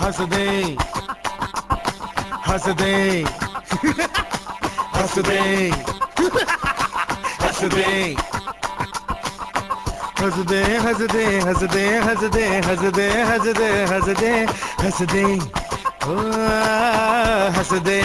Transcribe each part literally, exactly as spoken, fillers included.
हंस दे हंस दे हंस दे हंस दे हंस दे हंस दे हंस दे हंस दे हंस दे हंस दे हंस दे हंस दे ओ हंस दे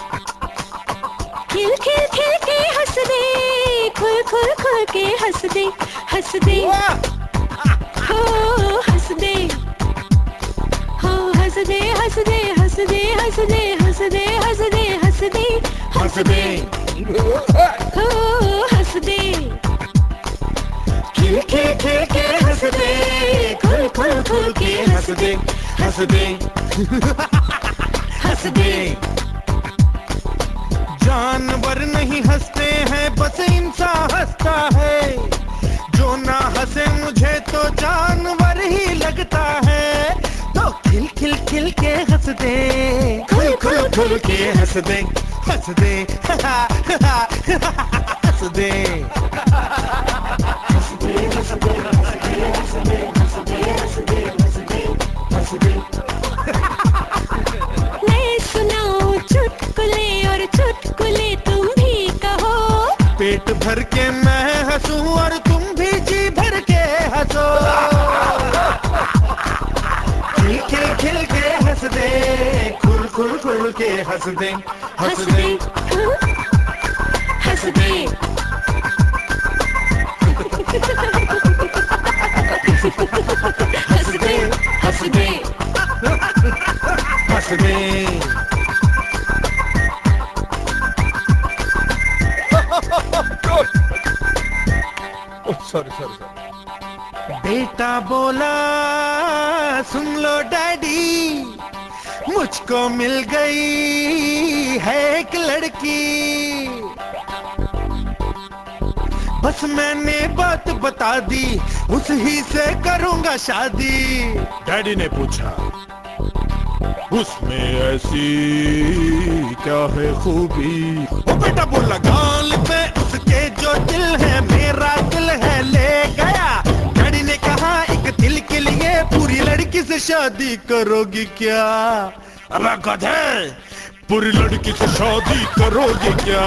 खिल खिल खिल के हंस दे खुल खुल खुल के हंस दे हंस दे हो हंस दे हो हंस दे हंस दे हंस दे हंस दे हंस दे हंस दे हंस दे हंस दे हो हंस दे खिल खिल खिल के हंस दे खुल खुल खुल के हंस दे हंस दे हंस दे जानवर नहीं हंसते हैं बस इंसान हंसता है जो ना हंसे मुझे तो जानवर ही लगता है तो खिल खिल खिल के हंस दे खुल खुल खुल के हंस दे हंस दे हंस दे हंस दे हंस दे हंस दे हंस दे हंस दे हंस दे हंस दे मैं सुनाऊं चुटकुले और चुटकुले तुम भी कहो पेट भर के मैं हंसूं और तुम भी जी भर के हंसो खिल खिल खिल के हंस दे खुल खुल खुल के हंस दे हंस दे हंस दे हंस दे हंस दे हंस दे सॉरी सॉरी सॉरी बेटा बोला सुन लो डैडी मुझको मिल गई है एक लड़की बस मैंने बात बता दी उसी से करूंगा शादी डैडी ने पूछा उसमें ऐसी क्या है खूबी वो बेटा बोला गाल पे उसके जो दिल है मेरा दिल है ले गया डैडी ने कहा एक दिल के लिए पूरी लड़की से शादी करोगी क्या अबे गधे पूरी लड़की से शादी करोगी क्या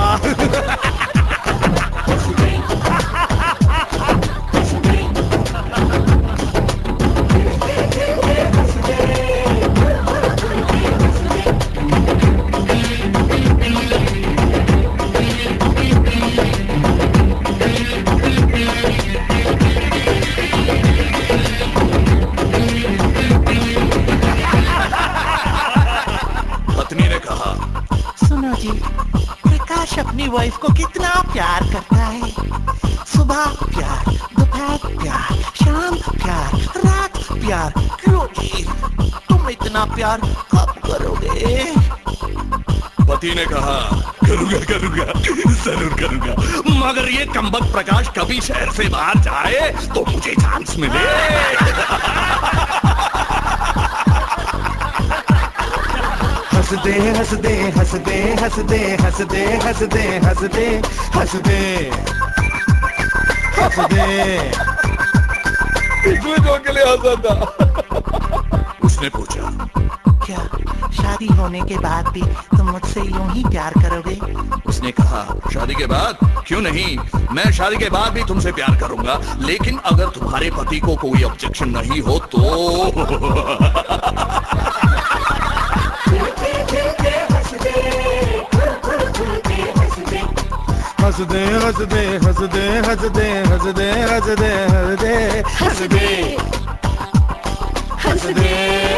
पत्नी ने कहा सुनो जी प्रकाश अपनी वाइफ को कितना प्यार करता है सुबह प्यार दोपहर प्यार शाम प्यार रात प्यार क्यों जी तुम इतना प्यार कब करोगे पति ने कहा करूंगा करूंगा जरूर करूंगा मगर ये कमबख्त प्रकाश कभी शहर से बाहर जाए तो मुझे चांस मिले हंस दे हंस दे हंस दे हंस दे हंस दे हंस दे हंस दे हंस दे हंस दे पिछले के लिए हंसा था उसने पूछा क्या शादी होने के बाद भी तुम मुझसे यूं ही प्यार करोगे उसने कहा शादी के बाद क्यों नहीं मैं शादी के बाद भी तुमसे प्यार करूंगा लेकिन अगर तुम्हारे पति को कोई ऑब्जेक्शन नहीं हो तो हंस दे हंस दे हंस दे हंस दे हंस दे हंस दे हंस दे हंस दे हंस दे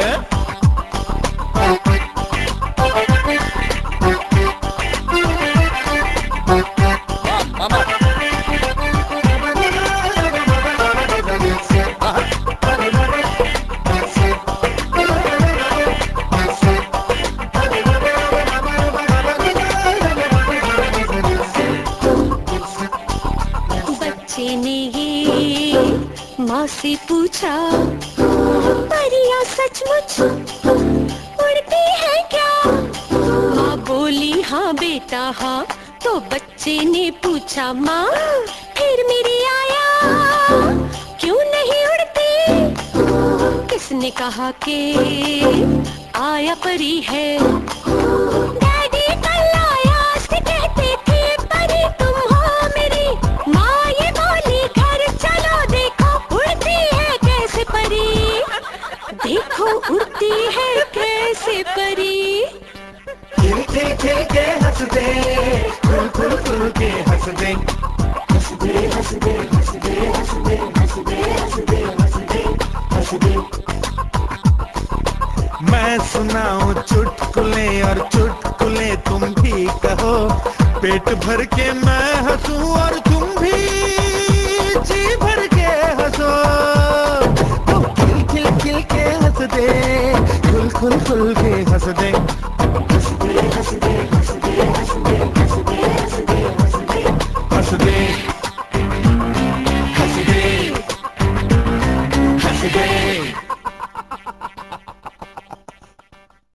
माँ से पूछा परियां सचमुच उड़ती है क्या माँ बोली हाँ बेटा हाँ तो बच्चे ने पूछा माँ फिर मेरी आया क्यों नहीं उड़ती ने कहा कि आया परी है। डैडी कल आया से कहते थे परी तुम हो मेरी। माँ ये बोली घर चलो देखो उड़ती है कैसे परी। देखो उड़ती है कैसे परी। खिल खिल खिल के हंस दे, खुल खुल खुल के हंस दे, हंस दे हंस दे हंस दे हंस दे हंस दे हंस दे हंस दे हंस दे। मैं सुनाऊं चुटकुले और चुटकुले तुम भी कहो। पेट भर के मैं हंसूं और तुम भी जी भर के हंसो। तो खिल खिल खिल के हंस दे, खुल खुल खुल के हंस दे।